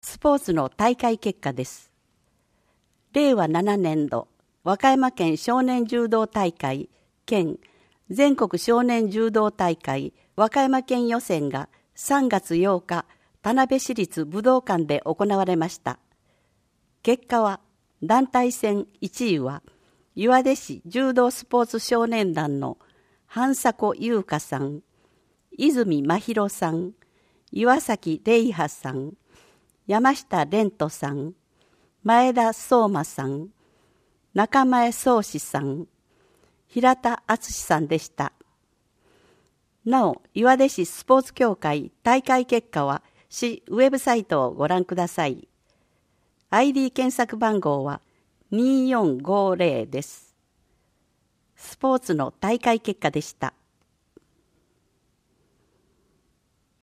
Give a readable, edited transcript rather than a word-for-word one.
スポーツの大会結果です。令和7年度和歌山県少年柔道大会兼全国少年柔道大会和歌山県予選が3月8日田辺市立武道館で行われました。結果は団体戦1位は岩出市柔道スポーツ少年団の半迫優香さん、泉真宙さん、岩崎玲波さん、山下蓮人さん、前田相馬さん、中前宗志さん、平田敦さんでした。なお、岩出市スポーツ協会大会結果は市ウェブサイトをご覧ください。ID 検索番号は2450です。スポーツの大会結果でした。